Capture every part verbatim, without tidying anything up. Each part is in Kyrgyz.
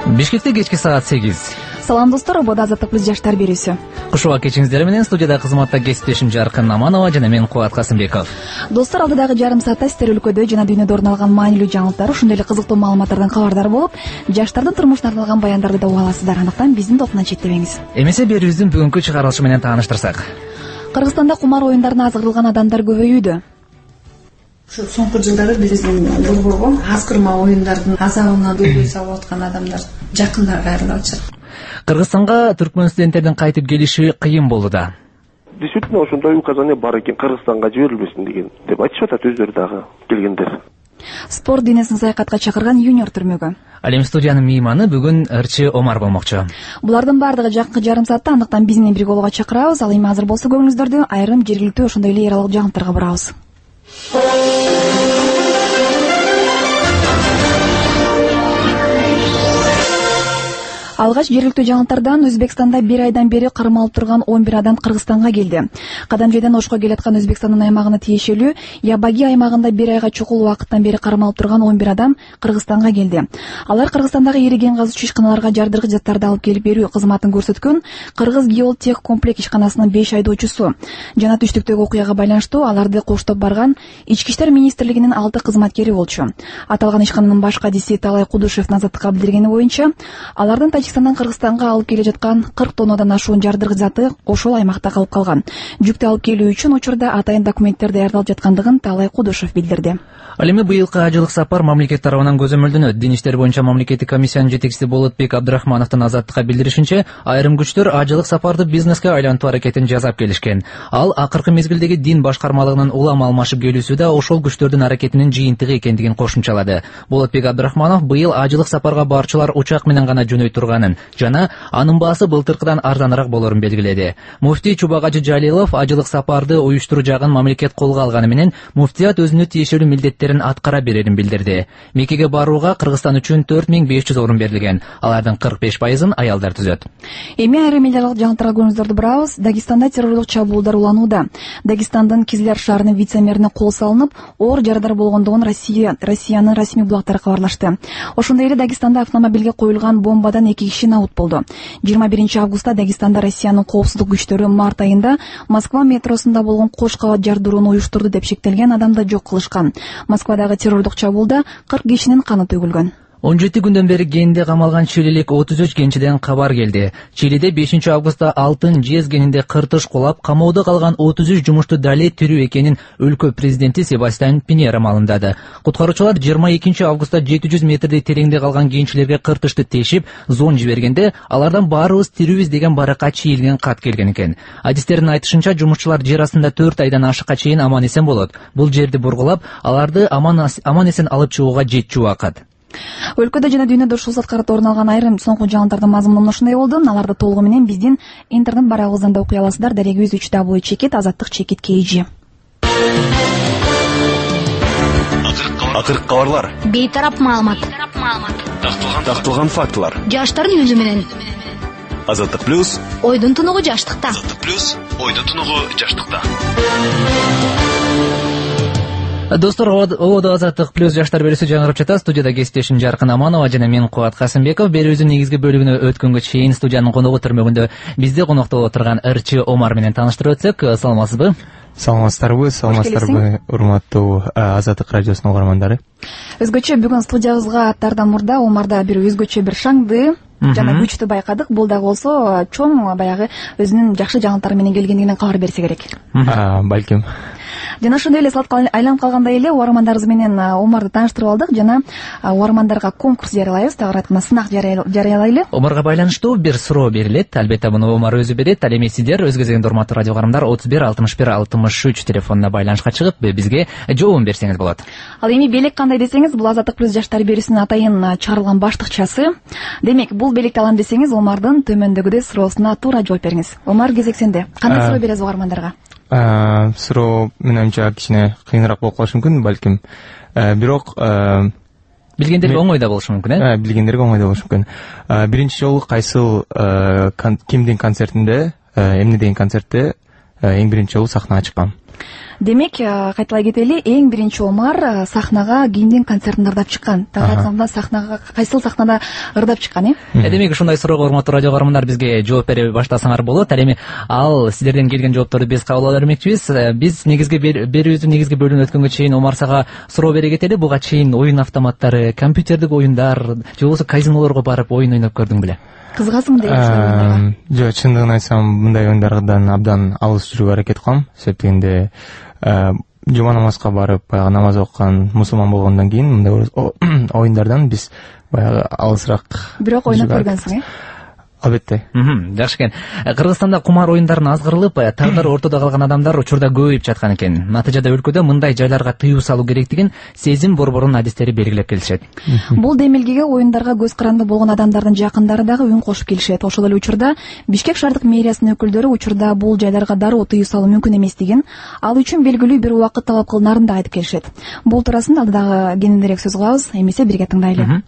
Бишкекте кечки саат сегиз. Салам достор, обода азаттык плюс жаштар берүүсү. Кушуба кечиңиздер менен студияда кызматта кесиптешим Жаркын Аманова жана мен Кубат Касымбеков. Достор, алдыдагы жарым саатта сиздер өлкөдө жана дүйнөдө орун алган маанилүү жаңылыктар, ошондой эле кызыктуу маалыматтардан кабардар болуп, жаштардын турмушуна арналган баяндарды да уга аласыздар. Андыктан биздин топтон четтебеңиз. Эмесе берүүбүздүн бүгүнкү чыгарылышы менен тааныштырсак. Кыргызстанда кумар оюндарына азгырылган адамдар көбөйүүдө. Ушул соңку жылдары биздин борборго азгырма оюндардын азабына дөйдө салып аткан адамдар жакындар кайрылып атышат. Кыргызстанга түркмөн студенттердин кайтып келиши кыйын болду да. Действительно, ошондой указание бар экен, Кыргызстанга жиберилбесин деген деп айтышып атат өздөрү дагы келгендер. Спорт денесин саякатка чакырган юниор түрмөгө. Ал эми студиянын мейманы бүгүн Ырчы Омар болмокчу. Булардын баардыгы жакынкы жарым саатта, андыктан биз менен бирге болууга чакырабыз. Ал эми азыр болсо көңүлүңүздөрдү айрым жергиликтүү ошондой эле эралык жаңылыктарга бурабыз. Алгач жергиликтүү жаңылыктардан Өзбекстанда бир айдан бери кармалып турган он бир адам Кыргызстанга келди. Кадамжайдан Ошко келаткан Өзбекстандын аймагына тиешелүү Ябаги аймагында бир айга чукул убакыттан бери кармалып турган он бир адам Кыргызстанга келди. Алар Кыргызстандагы ириген казуучу ишканаларга жардыргыч заттарды алып келип берүү кызматын көрсөткөн Кыргыз Геотех комплекс ишканасынын беш айдоочусу. Жана түштүктөгү окуяга байланыштуу аларды коштоп барган Ички иштер министрлигинин алты кызматкери болчу. Аталган ишкананын баш кадиси Талай Кудушевдин азаттыкка билдиргени боюнча, алардын Тажикстандан Кыргызстанга алып келе жаткан кырк тоннадан ашуун жардыргыч заты ошол аймакта калып калган. Жүктү алып келүү үчүн учурда атайын документтер даярдалып жаткандыгын Талай Кудушев билдирди. Ал эми быйылкы ажылык сапар мамлекет тарабынан көзөмөлдөнөт. Дин иштер боюнча мамлекеттик комиссиянын жетекчиси Болотбек Абдрахмановдун азаттыкка билдиришинче, айрым күчтөр ажылык сапарды бизнеске айлантуу аракетин жасап келишкен. Ал акыркы мезгилдеги дин башкармалыгынын улам алмашып келүүсү да ошол күчтөрдүн аракетинин жыйынтыгы экендигин кошумчалады. Болотбек Абдрахманов быйыл ажылык сапарга барчылар учак менен гана жөнөй турганын жана анын баасы былтыркыдан арзаныраак болорун белгиледи. Муфтий Чубагажы Жалилов ажылык сапарды уюштуруу жагын мамлекет колго алганы менен муфтият өзүнө тиешелүү милдеттерин аткара берерин билдирди. Меккеге барууга Кыргызстан үчүн төрт миң беш жүз орун берилген. Алардын кырк беш пайызын аялдар түзөт. Эми айрым элдик жаңылыктарга көңүлүңүздөрдү бурабыз. Дагестанда террорлук чабуулдар уланууда. Дагестандын Кизляр шаарынын вице-мэрине кол салынып, оор жарадар болгондугун Россия Россиянын расмий булактары кабарлашты. Ошондой эле Дагестанда автомобилге коюлган бомбадан эки киши набут болду. жыйырма биринчи августта Дагестанда Россиянын коопсуздук күчтөрү март айында Москва метросунда болгон кош кабат жардырууну уюштурду деп шектелген адамды жок кылышкан. Москвадагы террорлук чабуулда кырк кишинин каны төгүлгөн. он жети күндөн бери кенде камалган чилилик отуз үч кенчиден кабар келди. Чилиде бешинчи августта алтын жез кенинде кыртыш кулап, камоодо калган отуз үч жумушту дале тирүү экенин өлкө президенти Себастьян Пиньера маалымдады. Куткаруучулар жыйырма экинчи августта жети жүз метрдей тереңде калган кенчилерге кыртышты тешип, зон жибергенде, алардан баарыбыз тирүүбүз деген баракка чийилген кат келген экен. Адистердин айтышынча, жумушчулар жер астында төрт айдан ашыкка чейин аман эсен болот. Бул жерди бургулап, аларды аман, аман эсен алып чыгууга жетчү убакыт. Өлкөдө жана дүйнөдө ушул саатка карата орун алган айрым соңку жаңылыктардын мазмуну ушундай болду. Аларды толугу менен биздин интернет барагыбыздан да окуй аласыздар. Дарегибиз үч дабл чекит азаттык чекит kg. Акыркы кабарлар. Бейтарап маалымат. Такталган фактылар. Жаштардын өзү менен. Азаттык плюс. Ойдун тунугу жаштыкта. Азаттык плюс. Ойдун тунугу жаштыкта. Достор, ободо азаттык плюс жаштар берүүсү жаңырып жатат. Студияда кесиптешим Жаркын Аманова жана мен Кубат Касымбеков. Берүүбүздүн негизги бөлүгүнө өткөнгө чейин студиянын коногу түрмөгүндө бизде конокто отурган Ырчы Омар менен тааныштырып өтсөк. Саламатсызбы? Саламатсыздарбы, саламатсыздарбы, урматтуу Азаттык радиосунун угармандары. Өзгөчө бүгүн студиябызга аттардан мурда Омарда бир өзгөчө бир шаңды жана күчтү байкадык. Бул дагы болсо чоң баягы өзүнүн жакшы жаңылыктары менен келгендигинен кабар берсе керек. Балким. Жана ошондой эле салтка айланып калгандай эле угармандарыбыз менен Омарды тааныштырып алдык. Жана угармандарга конкурс жарыялайбыз, тагыраак айтканда сынак жарыялайлы. Омарга байланыштуу бир суроо берилет. Албетте муну Омар өзү берет. Ал эми сиздер өз кезегинде урматтуу радио угармандар отуз бир алтымыш бир алтымыш үч телефонуна байланышка чыгып бизге жообун берсеңиз болот. Ал эми белек кандай десеңиз, бул Азаттык плюс жаштар берүүсүнүн атайын чыгарылган баштыкчасы. Демек, бул белекти алам десеңиз, Омардын төмөндөгүдөй суроосуна туура жооп бериңиз. Омар, кезек сенде. Кандай суроо бересиз угармандарга? Суроо менимче кичине кыйыныраак болуп калышы мүмкүн, балким. Бирок билгендерге оңой да болушу мүмкүн, э? Билгендерге оңой да болушу мүмкүн. Биринчи жолу кайсыл кимдин концертинде, эмне деген концертте эң биринчи жолу сахнага чыккан? Демек, кайталай кетели, эң биринчи Омар сахнага кийиндин концертин ырдап чыккан. Тагы айтканда сахнага кайсыл сахнада ырдап чыккан, э? Демек ушундай суроого урматтуу радио каармандар бизге жооп бере баштасаңар болот. Ал эми ал сиздерден келген жоопторду биз кабыл ала бермекчибиз. Биз негизги берүүбүздүн негизги бөлүгүнө өткөнгө чейин Омар сага суроо бере кетели. Буга чейин оюн автоматтары, компьютердик оюндар же болбосо казинолорго барып оюн ойноп көрдүң беле? Кызыгасың деле оюндарга? Жок, чындыгын айтсам, мындай оюндардан абдан алыс жүрүүгө аракет кылам. Себеп дегенде жума намазга барып, баягы намаз окуган мусулман болгондон кийин мындай оюндардан биз баягы алысыраак. Бирок ойноп көргөнсүң, э? Албетте. Жакшы экен. Кыргызстанда кумар оюндарын азгырылып, тагдыр ортодо калган адамдар учурда көбөйүп жаткан экен. Натыйжада өлкөдө мындай жайларга тыюу салуу керектигин сезим борборунун адистери белгилеп келишет. Бул демилгеге оюндарга көз каранды болгон адамдардын жакындары дагы үн кошуп келишет. Ошол эле учурда Бишкек шаардык мэриясынын өкүлдөрү учурда бул жайларга дароо тыюу салуу мүмкүн эместигин, ал үчүн белгилүү бир убакыт талап кылынарын да айтып келишет. Бул туурасында алда дагы кененирээк сөз кылабыз, эмесе бирге тыңдайлы.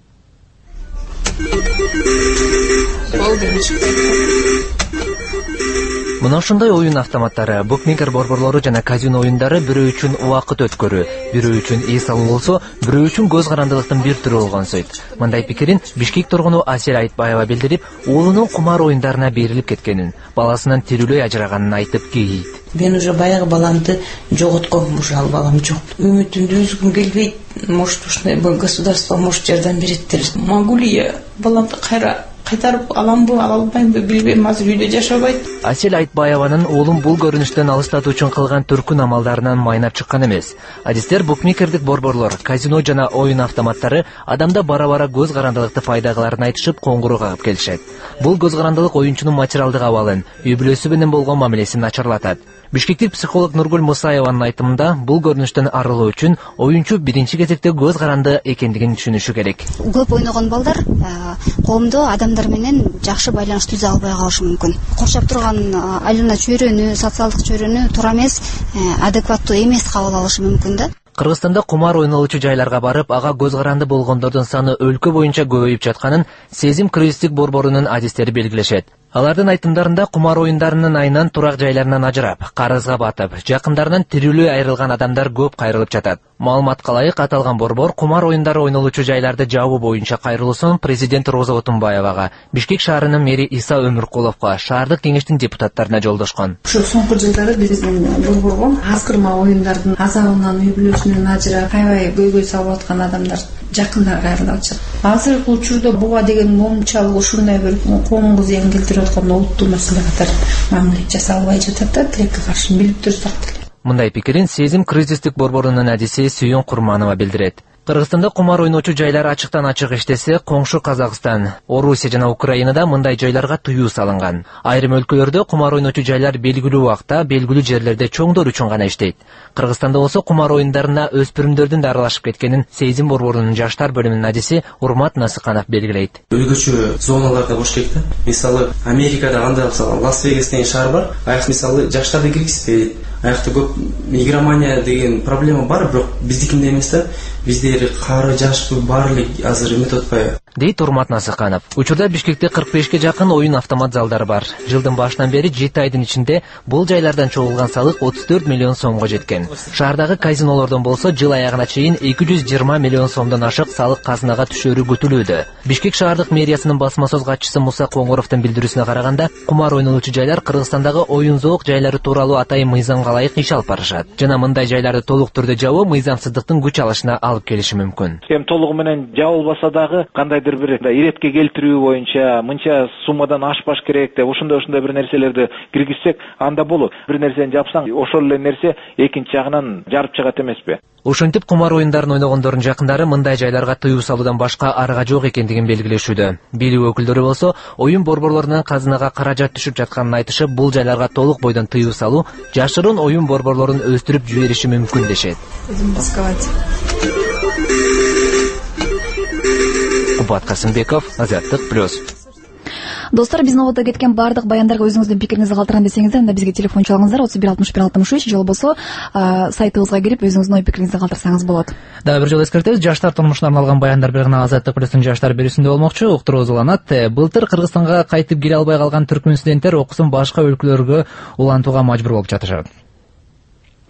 Мына ушундай оюн автоматтары, букмекер борборлору жана казино оюндары бирөө үчүн убакыт өткөрүү, бирөө үчүн эс алуу болсо, бирөө үчүн көз карандылыктын бир түрү болгонсойт. Мындай пикирин Бишкек тургуну Асель Айтбаева билдирип, уулунун кумар оюндарына берилип кеткенин, баласынан тирүүлөй ажыраганын айтып кейийт. Мен уже баягы баламды жоготком, уже ал балам жок. Үмүтүмдү үзгүм келбейт. Может, ушундай государство может жардам берет. Могу ли я баламды кайра кайтарып аламбы, ала албаймбы билбейм, азыр үйдө жашабайт. Асель Айтбаеванын уулун бул көрүнүштөн алыстатуу үчүн кылган түркүн амалдарынан майнап чыккан эмес. Адистер букмекердик борборлор, казино жана оюн автоматтары адамда бара-бара көз карандылыкты пайда кыларын айтышып коңгуроо кагып келишет. Бул көз карандылык оюнчунун материалдык абалын, үй бүлөсү менен болгон мамилесин начарлатат. Бишкектик психолог Нургүл Мусаеванын айтымында, бул көрүнүштөн арылуу үчүн оюнчу биринчи кезекте көз каранды экендигин түшүнүшү керек. Көп ойногон балдар коомдо адамдар менен жакшы байланыш түзө албай калышы мүмкүн. Коршоп турган айлана чөйрөнү, социалдык чөйрөнү туура эмес, адекваттуу эмес кабыл алышы мүмкүн да. Кыргызстанда кумар ойнолчу жайларга барып, ага көз каранды болгондордун саны өлкө боюнча көбөйүп жатканын Сезим кризистик борборунун адистери белгилешет. Алардын айтымдарында кумар оюндарынын айынан турак жайларынан ажырап, карызга батып, жакындарынан тирүүлөй айрылган адамдар көп кайрылып жатат. Маалыматка ылайык, аталган борбор кумар оюндары ойнолучу жайларды жабуу боюнча кайрылуусун президент Роза Отунбаевага, Бишкек шаарынын мэри Иса Өмүркуловго, шаардык кеңештин депутаттарына жолдошкон. Ушу соңку жылдары биздин борборго азгырма оюндардын азабынан үй бүлөсүнөн ажырап, аябай көйгөй салып аткан адамдар жакында кайрылып атышат. Азыркы учурда буга деген момунчалык ушундай бир коомго зыян келтирип аткан олуттуу маселе катары мамиле жасалбай жатат да, тилекке каршы билип турсак деле. Мындай пикирин Сезим кризистик борборунун адиси Сүйөн Курманова билдирет. Кыргызстанда кумар ойночу жайлар ачыктан ачык иштесе, коңшу Казакстан, Орусия жана Украинада мындай жайларга тыюу салынган. Айрым өлкөлөрдө кумар ойночу жайлар белгилүү убакта, белгилүү жерлерде чоңдор үчүн гана иштейт. Кыргызстанда болсо кумар оюндарына өспүрүмдөрдүн да аралашып кеткенин Сезим борборунун жаштар бөлүмүнүн адиси Урмат Насыканов белгилейт. Өзгөчө зоналарда бош керек да. Мисалы, Америкада кандай болсо, Лас-Вегас деген шаар бар. Аяк мисалы жаштарды киргизбейт. Аякта көп игромания деген проблема бар, бирок биздикинде эмес да. Биздер кары жашпы баарлык азыр эметип атпайбы? Дейт Урмат Насыканов. Учурда Бишкекте кырк бешке жакын оюн автомат залдары бар. Жылдын башынан бери жети айдын ичинде бул жайлардан чогулган салык отуз төрт миллион сомго жеткен. Шаардагы казинолордон болсо жыл аягына чейин эки жүз жыйырма миллион сомдон ашык салык казынага түшөрү күтүлүүдө. Бишкек шаардык мэриясынын басма сөз катчысы Муса Коңгуровдун билдирүүсүнө караганда, кумар ойнолучу жайлар Кыргызстандагы оюн зоок жайлары тууралуу атайын мыйзамга ылайык иш алып барышат. Жана мындай жайларды толук түрдө жабуу мыйзамсыздыктын күч алышына алып келиши мүмкүн. Эми толугу менен жабылбаса дагы кандайдыр бир иретке келтирүү боюнча мынча суммадан ашпаш керек деп ошондой ошондой бир нерселерди киргизсек, анда болот. Бир нерсени жапсаң, ошол эле нерсе экинчи жагынан жарып чыгат эмеспи? Ошентип кумар оюндарын ойногондордун жакындары мындай жайларга тыюу салуудан башка арга жок экендигин белгилешүүдө. Билүү өкүлдөрү болсо, оюн борборлорунун казынага каражат түшүп жатканын айтышып, бул жайларга толук бойдон тыюу салуу жашыруун оюн борборлорун өстүрүп жибериши мүмкүн дешет. Кубат Касымбеков, Азаттык плюс. Достор, биздин ободдо кеткен бардык баяндарга өзүңүздүн пикириңизди калтырам десеңиздер, анда бизге телефон чалыңыздар отуз бир алтымыш бир алтымыш үч, же болбосо сайтыбызга кирип өзүңүздүн ой пикириңизди калтырсаңыз болот. Дагы бир жолу эскертебиз, жаштар турмушуна арналган баяндар бир гана Азаттык плюстун жаштар берүүсүндө болмокчу. Уктуруу уланат. Былтыр Кыргызстанга кайтып келе албай калган түркмөн студенттер окуусун башка өлкөлөргө улантууга мажбур болуп жатышат.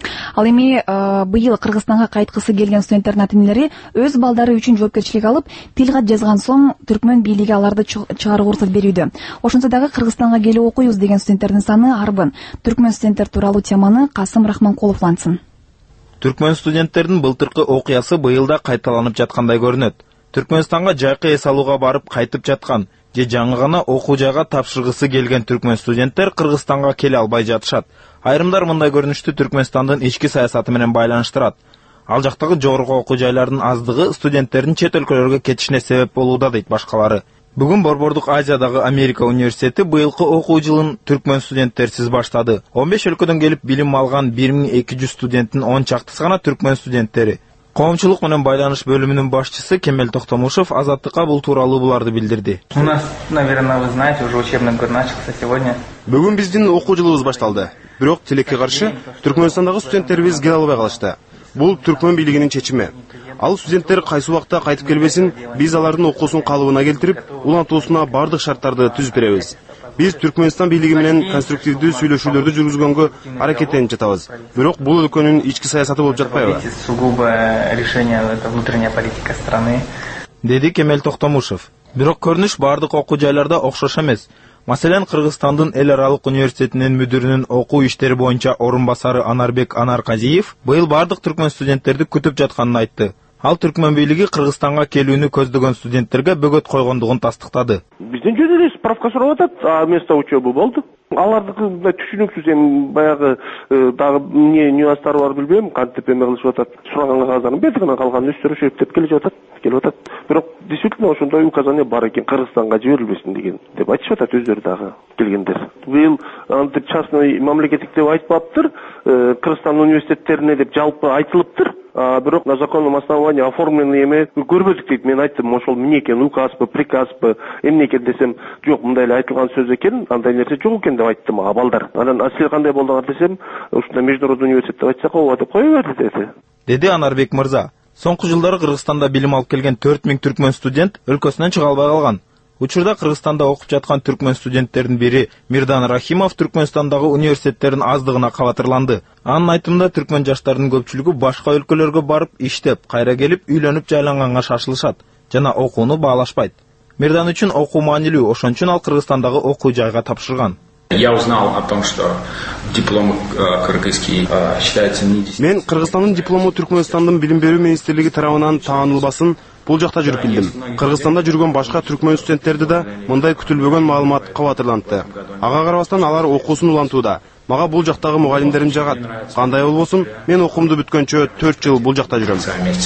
Ал эми быйыл Кыргызстанга кайткысы келген студенттердин ата-энелери өз балдары үчүн жоопкерчилик алып, тил кат жазган соң түркмөн бийлиги аларды чыгарууга уруксат берүүдө. Ошентсе дагы Кыргызстанга келип окуйбуз деген студенттердин саны арбын. Түркмөн студенттер тууралуу теманы Касым Рахманкулов улантсын. Түркмөн студенттердин былтыркы окуясы быйыл да кайталанып жаткандай көрүнөт. Түркмөнстанга жайкы эс алууга барып кайтып жаткан же жаңы гана окуу жайга тапшыргысы келген түркмөн студенттер Кыргызстанга келе албай жатышат. Айрымдар мындай көрүнүштү Түркмөнстандын ички саясаты менен байланыштырат. Ал жактагы жогорку окуу жайлардын аздыгы студенттердин чет өлкөлөргө кетишине себеп болууда дейт башкалары. Бүгүн Борбордук Азиядагы Америка университети быйылкы окуу жылын түркмөн студенттерсиз баштады. он беш өлкөдөн келип билим алган бир миң эки жүз студенттин он чактысы гана түркмөн студенттери. Коомчулук менен байланыш бөлүмүнүн башчысы Кемел Токтомушев Азаттыкка бул тууралуу буларды билдирди. У нас, наверное, вы знаете, уже учебный год начался сегодня. Бүгүн биздин окуу жылыбыз башталды. Бирок тилекке каршы Түркмөнстандагы студенттерибиз келе албай калышты. Бул түркмөн бийлигинин чечими. Ал студенттер кайсы убакта кайтып келбесин, биз алардын окуусун калыбына келтирип, улантуусуна бардык шарттарды түзүп беребиз. Биз Түркмөнстан бийлиги менен конструктивдүү сүйлөшүүлөрдү жүргүзгөнгө аракеттенип жатабыз. Бирок бул өлкөнүн ички саясаты болуп жатпайбы? Сугубо решение это внутренняя политика страны. Деди Кемел Токтомушев. Бирок көрүнүш бардык окуу жайларда окшош эмес. Маселен, Кыргызстандын эл аралык университетинин мүдүрүнүн окуу иштери боюнча орун басары Анарбек Анарказиев быйыл бардык түркмөн студенттерди күтүп жатканын айтты. Ал түркмөн бийлиги Кыргызстанга келүүнү көздөгөн студенттерге бөгөт койгондугун тастыктады. Бизден жөн эле справка сурап атат, а место учебы болду. Алардыкы түшүнүксүз, эми баягы дагы эмне нюанстары бар билбейм, кантип эме кылышып атат. Сураганга кагаздарын бердик, анан калганын өздөрү шептеп келип атат, келип атат. Бирок действительно ошондой указание бар экен, Кыргызстанга жиберилбесин деген деп айтышып атат өздөрү дагы келгендер. Быйыл антип частный мамлекеттик деп айтпаптыр, Кыргызстан университеттерине деп жалпы айтылыптыр. А бирок на законном основании оформленный эме көрбөдүк дейт. Мен айттым, ошол эмне экен, указбы, приказбы, эмне экен десем, жок, мындай эле айтылган сөз экен, андай нерсе жок экен деп айттым ага балдар. Анан силер кандай болдуңар десем, ушундай международный университет деп айтсак, ооба деп кое берди деди. Деди Анарбек мырза. Соңку жылдары Кыргызстанда билим алып келген төрт миң түркмөн студент өлкөсүнөн чыга албай калган. Учурда Кыргызстанда окуп жаткан түркмөн студенттердин бири Мирдан Рахимов Түркмөнстандагы университеттердин аздыгына кабатырланды. Анын айтымында түркмөн жаштарынын көпчүлүгү башка өлкөлөргө барып иштеп, кайра келип үйлөнүп жайланганга шашылышат жана окууну баалашпайт. Мирдан үчүн окуу маанилүү, ошон үчүн ал Кыргызстандагы окуу жайга тапшырган. Я узнал о том, что диплом кыргызский считается недействительным. Мен Кыргызстандын диплому Түркмөнстандын билим берүү министрлиги тарабынан таанылбасын бул жакта жүрүп билдим. Кыргызстанда жүргөн башка түркмөн студенттерди да мындай күтүлбөгөн маалымат кабатырлантты. Ага карабастан алар окуусун улантууда. Мага бул жактагы мугалимдерим жагат. Кандай болбосун, мен окуумду бүткөнчө төрт жыл бул жакта жүрөм.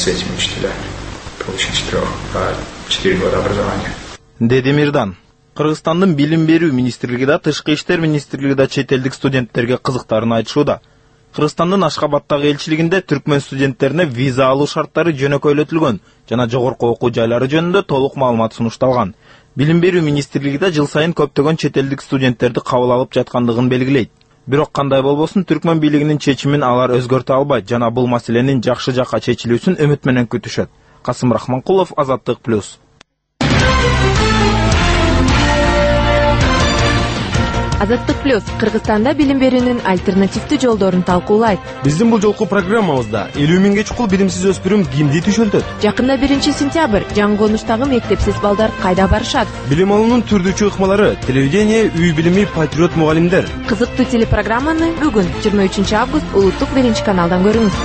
четыре года образования. Деди Мирдан. Кыргызстандын билим берүү министрлиги да, тышкы иштер министрлиги да чет элдик студенттерге кызыктарын айтышууда. Кыргызстандын Ашкабадтагы элчилигинде түркмөн студенттерине виза алуу шарттары жөнөкөйлөтүлгөн жана жогорку окуу жайлары жөнүндө толук маалымат сунушталган. Билим берүү министрлиги да жыл сайын көптөгөн чет элдик студенттерди кабыл алып жаткандыгын белгилейт. Бирок кандай болбосун түркмөн бийлигинин чечимин алар өзгөртө албайт жана бул маселенин жакшы жакка чечилүүсүн үмүт менен күтүшөт. Касым Рахманкулов, Азаттык плюс. Азаттык плюс Кыргызстанда билим берүүнүн альтернативдүү жолдорун талкуулайт. Биздин бул жолку программабызда элүү миңге чукул билимсиз өспүрүм кимди түшөлтөт? Жакында биринчи сентябрь жаңы конуштагы мектепсиз балдар кайда барышат? Билим алуунун түрдүүчү ыкмалары, телевидение, үй билими, патриот мугалимдер. Кызыктуу телепрограмманы бүгүн жыйырма үчүнчү август улуттук биринчи каналдан көрүңүз.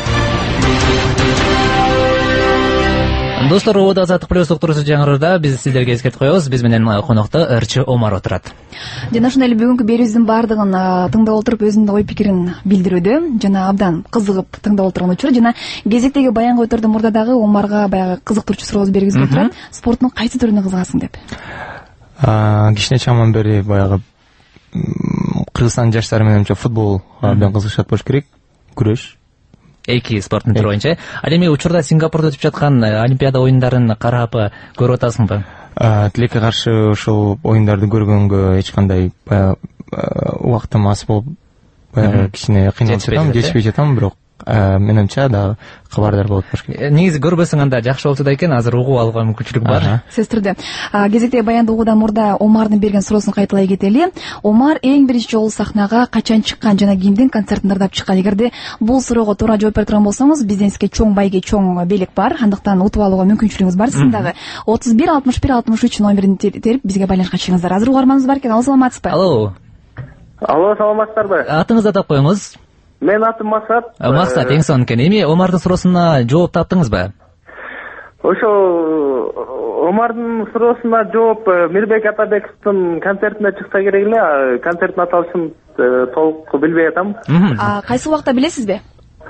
Достор, Ода Азаттык плюс уктуруусу жаңырыда биз сиздерге эскертип коебуз. Биз менен конокто Ырчы Омар отурат. Жана ошондой эле бүгүнкү берүүбүздүн баардыгын тыңдап отуруп өзүнүн ой пикирин билдирүүдө жана абдан кызыгып тыңдап отурган учур жана кезектеги баянгы өтөрдө мурда дагы Омарга баягы кызыктырчу сурооз бергизип турат. Спорттун кайсы түрүнө кызыгасың деп. Кичине чаман бери баягы Кыргызстандын жаштары менен футбол абдан кызыгышат болуш керек. Күрөш. Эки спорттун түрү боюнча. Ал эми учурда Сингапурда өтүп жаткан Олимпиада оюндарын карап көрүп атасыңбы? Тилекке каршы ошол оюндарды көргөнгө эч кандай убактым аз болуп, баягы кичине кыйналып жатам, жетишпей жатам, бирок менимче дагы кабардар болуп туруш керек. Негизи көрбөсөң анда жакшы болчу да экен, азыр угуп алууга мүмкүнчүлүк бар. Сөзсүз түрдө. Кезектеги баянды угуудан мурда Омардын берген суроосун кайталай кетели. Омар эң биринчи жолу сахнага качан чыккан жана кимдин концертин дардап чыккан? Эгерде бул суроого туура жооп бере турган болсоңуз, бизден сизге чоң байге чоң белек бар, андыктан утуп алууга мүмкүнчүлүгүңүз бар. Сиздин дагы отуз бир алтымыш бир алтымыш үч номерин терип бизге байланышка чыгыңыздар. Азыр угарманыбыз бар экен. Алло, саламатсызбы? Алло. Алло, саламатсыздарбы? Атыңызды атап коюңуз. Мен атым Максат. Максат, эң сонун экен. Эми Омардын суроосуна жооп таптыңызбы? Ошо Омардын суроосуна жооп Мирбек Атабековдун концертине чыкса керек эле. Концерттин аталышын толук билбей атам. Кайсы убакта билесизби?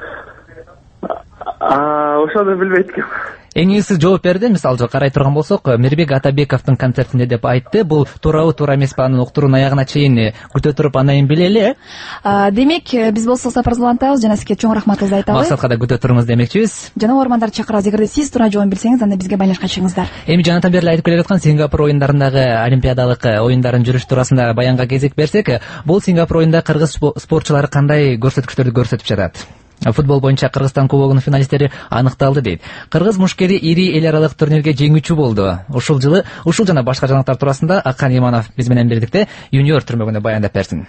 Ошону билбейт экем. Эң iyisi жооп берди. Мисалы карай турган болсок, Мирбек Атабековдун концертинде деп айтты. Бул туурабы, туура эмеспи, анын уктуруунун аягына чейин күтө туруп андан кийин билели. Демек, биз болсо Сапар Зулантабыз жана сизге чоң рахматыбызды айтабыз. Максатка да күтө туруңуз демекчибиз. Жана угармандарды чакырабыз. Эгерде сиз туура жооп билсеңиз, анда бизге байланышка чыгыңыздар. Эми жанатан бери айтып келе жаткан Сингапур оюндарындагы олимпиадалык оюндардын жүрүшү туурасында баянга кезек берсек, бул Сингапур оюнда кыргыз спортчулары кандай көрсөткүчтөрдү көрсөтүп жатат? Футбол боюнча Кыргызстан кубогунун финалисттери аныкталды дейт. Кыргыз мушкери ири эл аралык турнирге жеңүүчү болду. Ушул жылы ушул жана башка жаңалыктар туурасында Акан Иманов биз менен бирдикте Юниор түрмөгүндө баяндап берсин.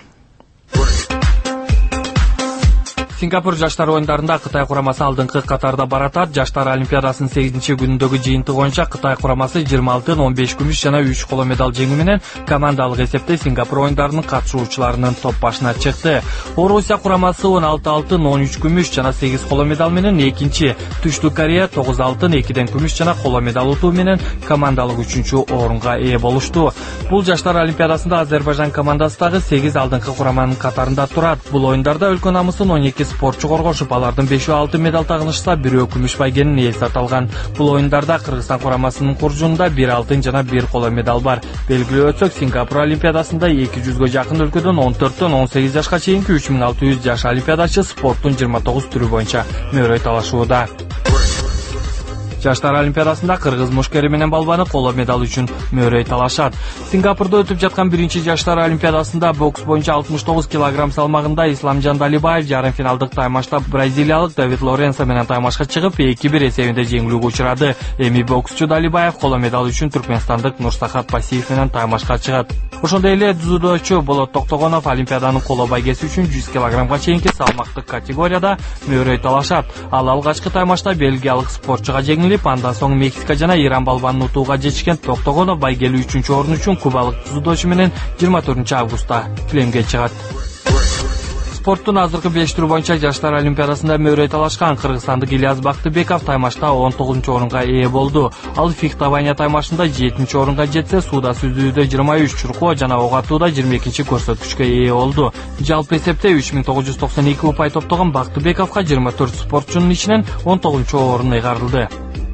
Сингапур жаштар оюндарында Кытай курамасы алдыңкы катарда баратат. Жаштар олимпиадасынын сегизинчи күнүндөгү жыйынтыгы боюнча Кытай курамасы жыйырма алты, он беш күмүш жана үч коло медаль жеңүү менен командалык эсепте Сингапур оюндарынын катышуучуларынын топ башына чыкты. Орусия курамасы он алты алтын, он үч күмүш жана сегиз коло медаль менен экинчи, Түштүк Корея тогуз алтын, экиден күмүш жана коло медаль утуу менен командалык үчүнчү орунга ээ болушту. Бул жаштар олимпиадасында Азербайжан командасы дагы сегиз алдыңкы кураманын катарында турат. Бул оюндарда өлкө намысын он эки спортчу коргошуп, алардын бешөө алтын медаль тагынышса, бирөө күмүш байгенин ээлсе аталган. Бул оюндарда Кыргызстан курамасынын куржунунда бир алтын жана бир коло медаль бар. Белгилеп өтсөк, Сингапур олимпиадасында эки жүзгө жакын өлкөдөн он төрттөн он сегиз жашка чейинки үч миң алты жүз жаш олимпиадачы спорттун жыйырма тогуз түрү боюнча мөөрөй талашууда. Жаштар олимпиадасында кыргыз мушкери менен балбаны коло медаль үчүн мөөрөй талашат. Сингапурда өтүп жаткан биринчи жаштар олимпиадасында бокс боюнча алтымыш тогуз килограмм салмагында Исламжан Далибаев жарым финалдык таймашта бразилиялык Давид Лоренсо менен таймашка чыгып эки бир эсебинде жеңилүүгө учурады. Эми боксчу Далибаев коло медаль үчүн түркмөнстандык Нурсахат Пасиев менен таймашка чыгат. Ошондой эле дзюдочу Болот Токтогонов олимпиаданын коло байгеси үчүн жүз килограммга чейинки салмактык категорияда мөөрөй талашат. Ал алгачкы таймашта бельгиялык спортчуга жеңилип, андан соң Мексика жана Иран балбанын утууга жетишкен Токтогонов байгелүү үчүнчү орун үчүн кубалык дзюдочу менен жыйырма төртүнчү августта килемге чыгат. Спорттун азыркы беш түрү боюнча жаштар олимпиадасында мөөрөй талашкан кыргызстандык Ильяс Бактыбеков таймашта он тогузунчу орунга ээ болду. Ал фехтование таймашында жетинчи орунга жетсе, сууда сүзүүдө жыйырма үч, чуркоо жана ок атууда жыйырма экинчи көрсөткүчкө ээ болду. Жалпы эсепте үч миң тогуз жүз токсон эки упай топтогон Бактыбековго жыйырма төрт спортчунун ичинен он тогузунчу орун ыйгарылды.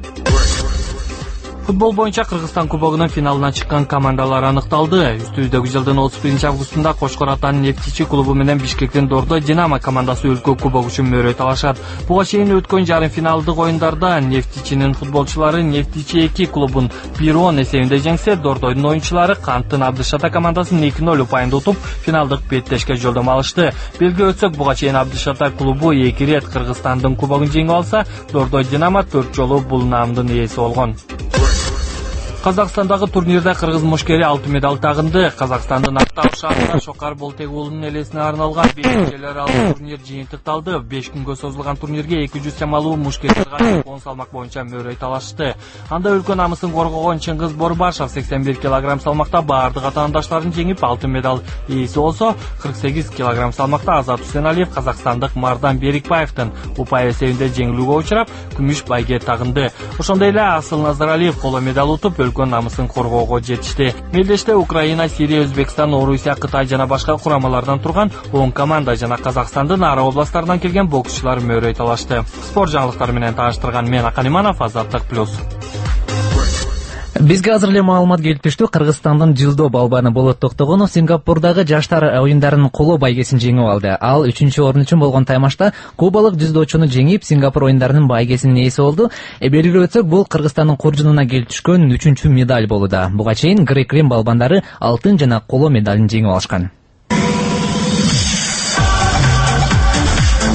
Футбол боюнча Кыргызстан кубогунун финалына чыккан командалар аныкталды. Үстүбүздөгү жылдын отуз биринчи августунда Кошкор Атанын Нефтичи клубу менен Бишкектин Дордо Динамо командасы өлкө кубок үчүн мөөрөй талашат. Буга чейин өткөн жарым финалдык оюндарда Нефтичинин футболчулары Нефтичи эки клубун бир он эсебинде жеңсе, Дордойдун оюнчулары Канттын Абдышата командасын эки ноль упайында утуп, финалдык беттешке жолдомо алышты. Белгилеп өтсөк, буга чейин Абдышата клубу эки ирет Кыргызстандын кубогун жеңип алса, Дордой Динамо төрт жолу бул наамдын ээси болгон. Казакстандагы турнирде кыргыз мушкери алтын медаль тагынды. Казакстандын Актау шаарында Шокар Болтегулунун элесине арналган беш алуу турнир жыйынтыкталды. беш күнгө созулган турнирге эки жүз чамалуу мушкеттер катышып, он салмак боюнча мөөрөй талашты. Анда өлкө намысын коргогон Чыңгыз Борбашев сексен бир килограмм салмакта баардык атаандаштарын жеңип алтын медаль ээси болсо, кырк сегиз килограмм салмакта Азат Усеналиев казакстандык Мардан Берикбаевдин упай эсебинде жеңилүүгө учурап, күмүш байге тагынды. Ошондой эле Асыл Назаралиев коло медаль утуп, өлкө намысын коргоого жетишти. Мелдеште Украина, Сирия, Өзбекстан, Орусия, Кытай жана башка курамалардан турган он команда жана Казакстандын ара областтарынан келген боксчулар мөөрөй талашты. Спорт жаңылыктары менен тааныштырган мен Акан Иманов, Азаттык плюс. Бизге азыр эле маалымат келип түштү. Кыргызстандын жылдоо балбаны Болот Токтогонов Сингапурдагы жаштар оюндарынын коло байгесин жеңип алды. Ал үчүнчү орун үчүн болгон таймашта кубалык дзюдочуну жеңип, Сингапур оюндарынын байгесинин ээси болду. Белгилеп өтсөк, бул Кыргызстандын куржунуна келип түшкөн үчүнчү медаль болууда. Буга чейин грек-рим балбандары алтын жана коло медалын жеңип алышкан.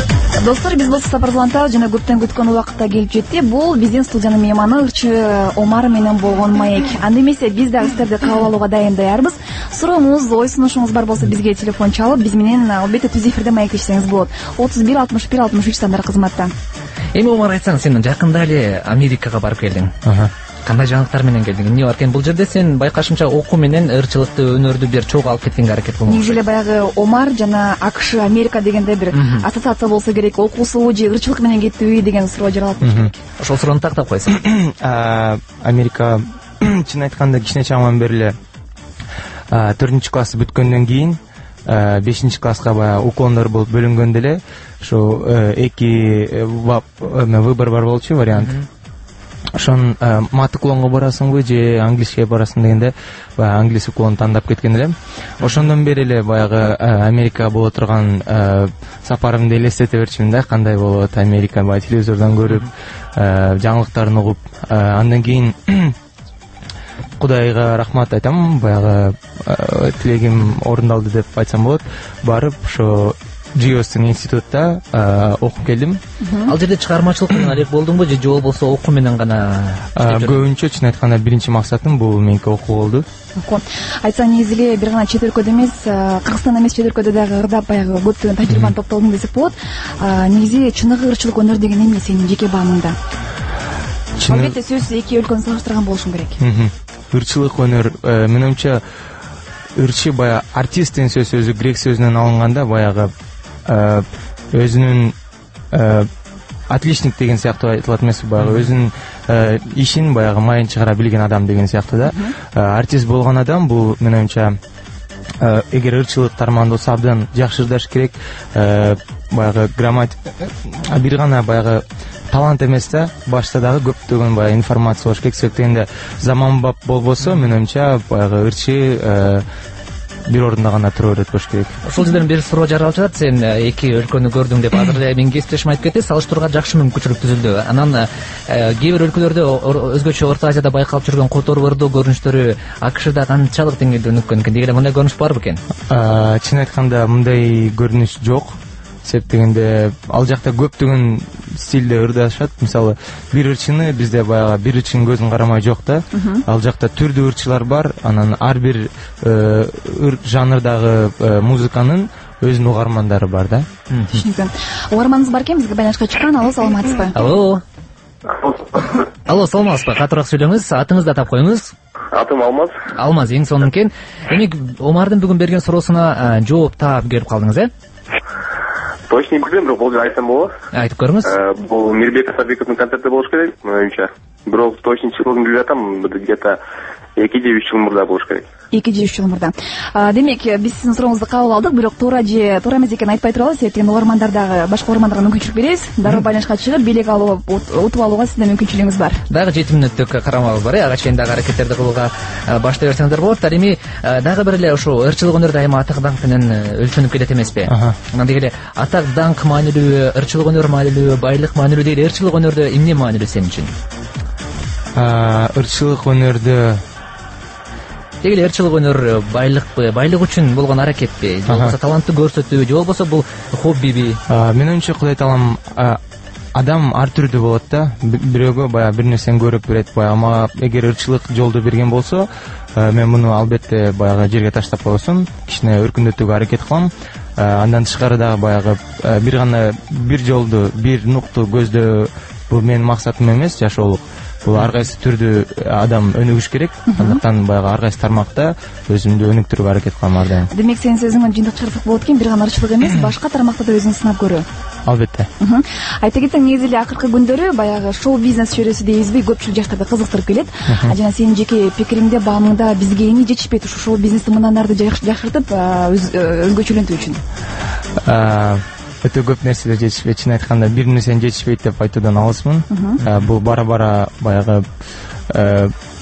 Достор, биз болсо Сапар Зулантабыз жана көптөн күткөн убакытта келип жетти. Бул биздин студиянын мейманы ырчы Омар менен болгон маек. Анда эмесе биз дагы сиздерди кабыл алууга дайын даярбыз. Сурооңуз, ой сунушуңуз бар болсо бизге телефон чалып, биз менен албетте түз эфирде маектешсеңиз болот. отуз бир алтымыш бир алтымыш үч стандар кызматта. Эми Омар, айтсаң, сен жакында эле Америкага барып келдиң. Кандай жаңылыктар менен келдиң? Эмне бар экен? Бул жерде сен байкашымча окуу менен ырчылыкты, өнөрдү бир чогуу алып кеткенге аракет кылган. Негизи эле баягы Омар жана АКШ, Америка дегенде бир ассоциация болсо керек. Окуусу же ырчылык менен кеттиби деген суроо жаралат. Ошол суроону тактап койсоң. Америка чын айтканда кичине чагымдан бери эле төртүнчү класс бүткөндөн кийин бешинчи класска баягы уклондор болуп бөлүнгөндө эле ошо эки выбор бар болчу, вариант. Ошон мат уклонго барасыңбы же англиске барасың дегенде баягы англис уклонду тандап кеткен элем. Ошондон бери эле баягы Америка боло турган сапарымды элестете берчүмүн да, кандай болот Америка, баягы телевизордон көрүп, жаңылыктарын угуп, андан кийин Кудайга рахмат айтам, баягы тилегим орундалды деп айтсам болот. Барып ошо Джиостун институтта окуп келдим. Ал жерде чыгармачылык менен алек болдуңбу же болбосо окуу менен гана? Көбүнчө чын айтканда биринчи максатым бул меники окуу болду. Айтсаң, негизи эле бир гана чет өлкөдө эмес, Кыргызстанда эмес, чет өлкөдө дагы ырдап баягы көптөгөн тажрыйбаны топтолдуң десек болот. Негизи чыныгы ырчылык өнөр деген эмне сенин жеке баамыңда? Албетте сөзсүз эки өлкөнү салыштырган болушуң керек. Ырчылык өнөр, менин оюмча, ырчы баягы артист деген сөз өзү грек сөзүнөн алынганда баягы өзүнүн отличник деген сыяктуу айтылат эмеспи, баягы өзүнүн ишин баягы майын чыгара билген адам деген сыяктуу да. Артист болгон адам бул менин оюмча эгер ырчылык тармагында болсо абдан жакшы ырдаш керек, баягы грамматик бир гана баягы талант эмес да, башта дагы көптөгөн баягы информация болуш керек. Себеп дегенде заманбап болбосо менин оюмча баягы ырчы бир орунда гана тура берет болуш керек. Ошол жерден бир суроо жаралып жатат. Сен эки өлкөнү көрдүң деп азыр эле менин кесиптешим айтып кетти. Салыштырууга жакшы мүмкүнчүлүк түзүлдү. Анан кээ бир өлкөлөрдө өзгөчө Орто Азияда байкалып жүргөн которбордуу көрүнүштөрү АКШда канчалык деңгээлде өнүккөн экен? Деги эле мындай көрүнүш барбы экен? Чын айтканда мындай көрүнүш жок. Себеп дегенде ал жакта көптөгөн стилде ырдашат. Мисалы, бир ырчыны бизде баягы бир ырчынын көзүн карамай жок да. Ал жакта түрдүү ырчылар бар. Анан ар бир жанрдагы музыканын өзүнүн угармандары бар да. Түшүнүктүү. Угарманыңыз бар экен, бизге байланышка чыккан. Алло, саламатсызбы? Алло. Алло, саламатсызбы? Катыраак сүйлөңүз, атыңызды атап коюңуз. Атым Алмаз. Алмаз, эң сонун экен. Эми Омардын бүгүн берген суроосуна жооп таап келип калдыңыз, э? Точно билбейм, бирок бул айтсам болот. Айтып көрүңүз. Бул Мирбек Сабиковдун концерти болуш керек, менин оюмча. Бирок точно чыгылгын билбей атам, где-то эки же үч жыл мурда болуш керек. эки же үч жыл мурда. Демек, биз сиздин сурооңузду кабыл алдык, бирок туура же туура эмес экенин айтпай туралы, себеп дегенде угармандар дагы башка угармандарга мүмкүнчүлүк беребиз. Дароо байланышка чыгып, бийлик алуу, утуп алууга сиздин мүмкүнчүлүгүңүз бар. Дагы жети мүнөттүк карамабыз бар, э? Ага чейин дагы аракеттерди кылууга баштай берсеңиздер болот. Ал эми дагы бир эле ошо ырчылык өнөр дайыма атак даңк менен өлчөнүп келет эмеспи? Анан деги эле атак даңк маанилүүбү, ырчылык өнөр маанилүүбү, байлык маанилүү деги эле ырчылык өнөрдө эмне маанилүү сен үчүн? Ырчылык өнөрдө деги эле ырчылык өнөр байлыкпы, байлык үчүн болгон аракетпи, же болбосо талантты көрсөтүүбү, же болбосо бул хоббиби? Менин оюмча, Кудай таалам адам ар түрдүү болот да. Бирөөгө баягы бир нерсени көрүп берет. Баягы мага эгер ырчылык жолду берген болсо, мен муну албетте баягы жерге таштап койбосом, кичине өркүндөтүүгө аракет кылам. Андан тышкары дагы баягы бир гана бир жолду, бир нукту көздөө бул менин максатым эмес, жашоолук. Бул ар кайсы түрдүү адам өнүгүш керек. Андыктан баягы ар кайсы тармакта өзүмдү өнүктүрүүгө аракет кылам ар дайым. Демек, сенин сөзүңөн жыйынтык чыгарсак болот экен, бир гана ырчылык эмес, башка тармакта да өзүңдү сынап көрүү. Албетте. Айта кетсең, негизи эле акыркы күндөрү баягы шоу бизнес чөйрөсү дейбизби, көпчүлүк жаштарды кызыктырып келет. Жана сенин жеке пикириңде, баамыңда бизге эмне жетишпейт ушу шоу бизнести мындан ары жакшыртып, өзгөчөлөнтүү үчүн? Өтө көп нерселер жетишпейт. Чын айтканда, бир нерсени жетишпейт деп айтуудан алысмын. Бул бара-бара баягы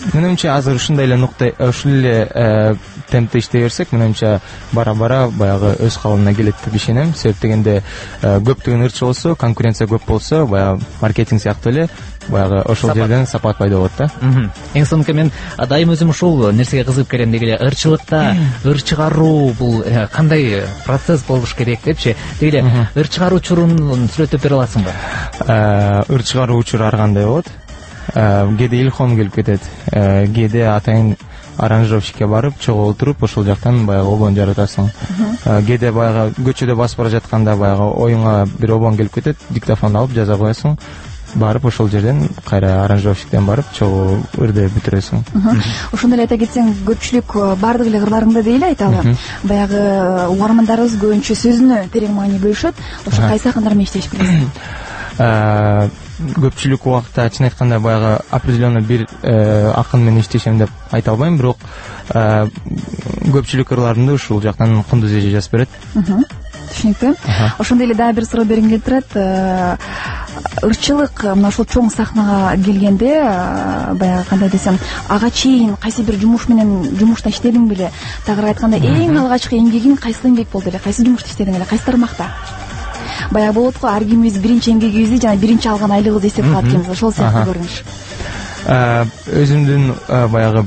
менимче азыр ушундай эле нукта ушул эле темпте иштей берсек, менимче бара бара баягы өз калыбына келет деп ишенем. Себеп дегенде көптөгөн ырчы болсо, конкуренция көп болсо, баягы маркетинг сыяктуу эле баягы ошол жерден сапат пайда болот да. Эң соңку мен дайым өзүм ушул нерсеге кызыгып келем дегеле, ырчылыкта ыр чыгаруу бул кандай процесс болуш керек депчи. Дегеле ыр чыгаруу учурун сүрөттөп бере аласыңбы? Ыр чыгаруу учуру ар кандай болот. Кээде илхом келип кетет, кээде атайын аранжировщикке барып, чогуу отуруп, ошол жактан баягы обон жаратасың. Кээде баягы көчөдө басып бара жатканда баягы оюңа бир обон келип кетет, диктофон алып жаза коесуң, барып ошол жерден кайра аранжировщиктен барып чогуу ырды бүтүрөсүң. Ошондой эле айта кетсең, көпчүлүк баардык эле ырларыңды дейли айталы. Баягы угармандарыбыз көбүнчө сөзүнө терең маани бөлүшөт. Ошо кайсы акындар менен иштешти билесиң? Көпчүлүк убакта чын айтканда баягы определенно бир акын менен иштешем деп айта албайм, бирок көпчүлүк ырларымды ушул жактан Кундуз эже жазып берет. Түшүнүктүү. Ошондой эле дагы бир суроо бергим келип турат. Ырчылык мына ушул чоң сахнага келгенде, баягы кандай десем, ага чейин кайсы бир жумуш менен жумушта иштедиң беле? Тагыраак айтканда, эң алгачкы эмгегиң кайсы эмгек болду эле? Кайсы жумушта иштедиң эле? Кайсы тармакта? Баягы болот го, ар кимибиз биринчи эмгегибизди жана биринчи алган айлыгыбызды эстеп калат экенбиз. Ошол сыяктуу көрүнүш. Өзүмдүн баягы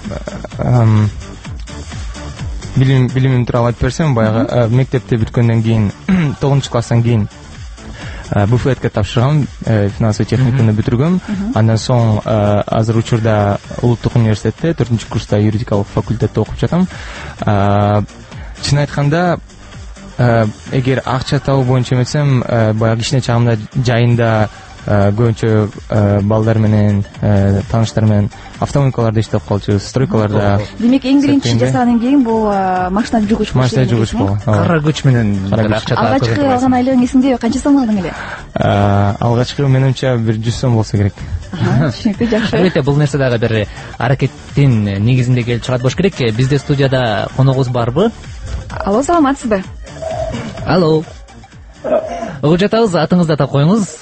билим билимим тууралуу айтып берсем, баягы мектепти бүткөндөн кийин тогузунчу класстан кийин буфетке тапшыргам, финансовый техникумду бүтүргөм. Андан соң азыр учурда Улуттук университетте төртүнчү курста юридикалык факультетте окуп жатам. Чын айтканда, эгер акча табуу боюнча эметсем, баягы кичине чагымда жайында көбүнчө балдар менен, тааныштар менен автомойкаларда иштеп калчубуз, стройкаларда. Демек эң биринчи жасаган эмгегиң бул машина жугуч. Машина жугуч болду. Кара күч менен акча таап. Алгачкы алган айлыгың эсиңдеби? Канча сом алдың эле? Алгачкы менимче бир жүз сом болсо керек. Түшүнүктүү, жакшы. Албетте, бул нерсе дагы бир аракеттин негизинде келип чыгат болуш керек. Бизде студияда коногубуз барбы? Алло, саламатсызбы? Алло. Угуп жатабыз, атыңызды атап коюңуз.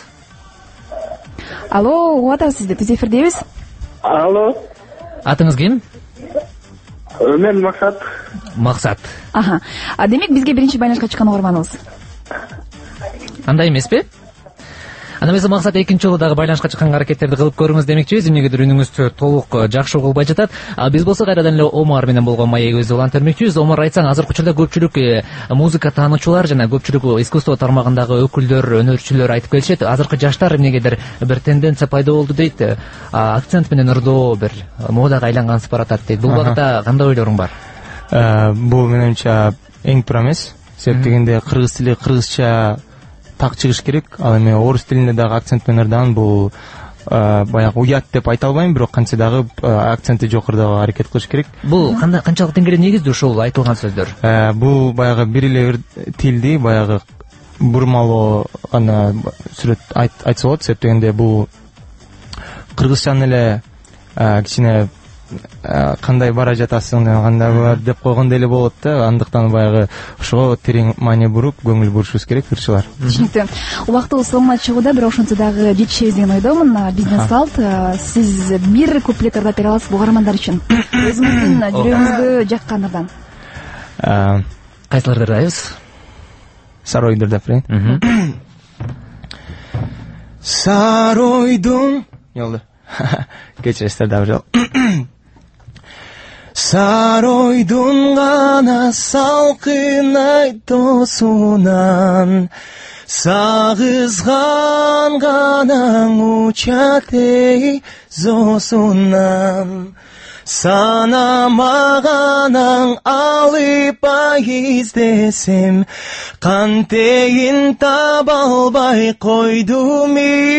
Алло, угуп атабыз сизди, биз эфирдебиз. Алло. Атыңыз ким? Мен Максат. Максат. Аха. А демек бизге биринчи байланышка чыккан угарманыбыз. Андай эмеспи? Анда эмесе Максат экинчи жолу дагы байланышка чыкканга аракеттерди кылып көрүңүз демекчибиз. Эмнегедир үнүңүз толук жакшы угулбай жатат. А биз болсо кайрадан эле Омар менен болгон маегибизди улантырмакчыбыз. Омар, айтсаң, азыркы учурда көпчүлүк музыка таануучулар жана көпчүлүк искусство тармагындагы өкүлдөр, өнөрчүлөр айтып келишет, азыркы жаштар эмнегедир бир тенденция пайда болду дейт. Акцент менен ырдоо бир модага айлангансып баратат дейт. Бул багытта кандай ойлоруң бар? Бул менимче эң туура эмес. Себеп дегенде кыргыз тили кыргызча так чыгыш керек. Ал эми орус тилинде дагы акцент менен ырдаган бул баягы уят деп айта албайм, бирок кантсе дагы акценти жокурдагы аракет кылыш керек. Бул кандай канчалык деңгээлде негиздүү ушул айтылган сөздөр? Бул баягы бир эле тилди баягы бурмалоо гана сүрөт айтса болот. Себеп дегенде бул кыргызчанын эле кичине кандай бара жатасың, кандай бар деп койгондой эле болот да. Андыктан баягы ошого терең маани буруп, көңүл бурушубуз керек ырчылар. Түшүнүктүү. Убактыбыз соңуна чыгууда, бирок ошентсе дагы жетишебиз деген ойдомун. Бизнес салт, сиз бир куплет ырдап бере аласызбы угармандар үчүн? Өзүңүздүн жүрөгүңүзгө жакканырдан. Кайсыларды ырдайбыз? Саройду ырдап берейин. Саройдун жолду. Кечиресиздер дагы жол. Саройдун гана салкын айтуусунан сагызган ганаң учат эй зоосунан санамаганаң алып издесем кантейин таба албай койдум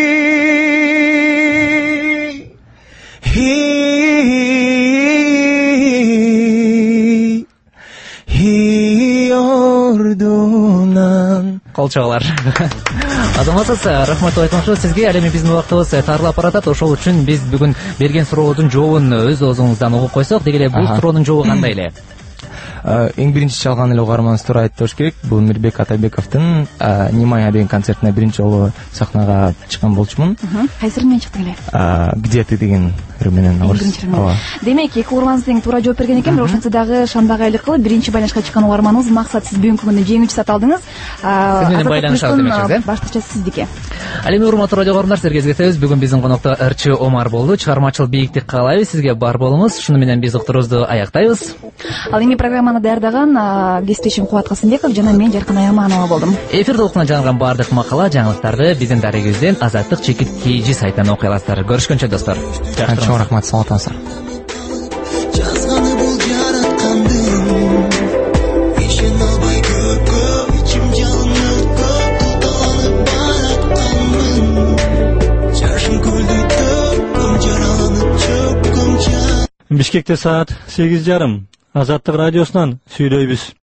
ордунан. Кол чагалар. Азаматсыз, рахматтуу айтмакчыбыз сизге. Ал эми биздин убактыбыз тарылап баратат. Ошол үчүн биз бүгүн берген суроодун жообун өз оозуңуздан угуп койсок, деги эле бул суроонун жообу кандай эле? эң биринчи чалган эле угарманыбыз туура айтты болуш керек. Бул Мирбек Атабековдун Немая деген концертине биринчи жолу сахнага чыккан болчумун. Кайсы менен чыктың эле? Где ты деген ыры менен. Ооба. Демек, эки угарманыбыз тең туура жооп берген экен, бирок ошентсе дагы шамдага айлык кылып биринчи байланышка чыккан угарманыбыз Максат, сиз бүгүнкү күндө жеңүүчү сат алдыңыз. Сиз менен байланышабыз демекчисиз, э? Баштыкча сиздики. Ал эми урматтуу радио көрөрмандар, сиздерге эскертебиз, бүгүн биздин конокто ырчы Омар болду. Чыгармачыл бийиктик каалайбыз, сизге бар болуңуз. Шуну менен биз уктуруубузду аяктайбыз. Ал эми программаны даярдаган кесиптешим Кубат Касымбеков жана мен Жаркын Аяманова болдум. Эфирде укуна жанган баардык макала, жаңылыктарды биздин дарегибизден Азаттык чекит kg сайтынан окуй аласыздар. Көрүшкөнчө достор. Чоң рахмат, саламат болуңуздар. Жазганы бул жараткандын ишен албай көпкө ичим жалынып көп куталанып баратканмын жашым көлдү төккөм жараланып чөккөм жан. Бишкекте саат сегиз жарым. Азаттык радиосунан сүйлөйбүз.